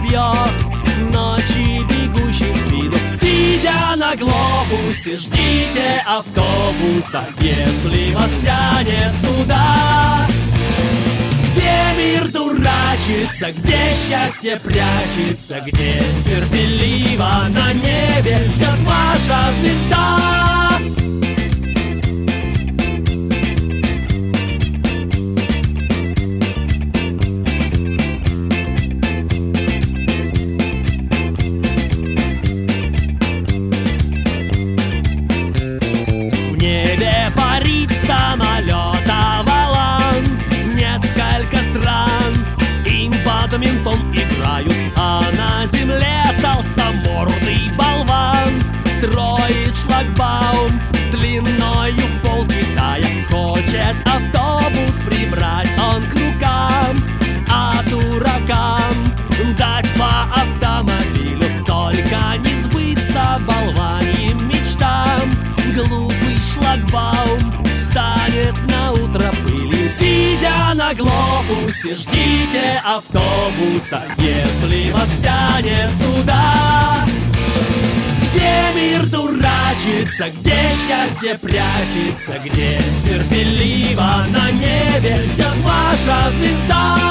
жилье, ночи бегущий в спину. Сидя на глобусе, ждите автобуса, если вас тянет туда, где мир дурачится, где счастье прячется, где терпеливо на небе ждет ваша звезда. В небе парит самолет Авалон, несколько стран им бадминтон играют, а на земле толстомордый болван строит шлагбаум длинною в пол Китая. Хочет автобус прибрать он к рукам, а дуракам дать по автомобилю, только не сбыться болваньим мечтам. Глупый шлагбаум станет на утро пылью. Сидя на глобусе, ждите автобуса, если вас тянет туда, где мир дурачится, где счастье прячется, где терпеливо на небе ждет ваша звезда.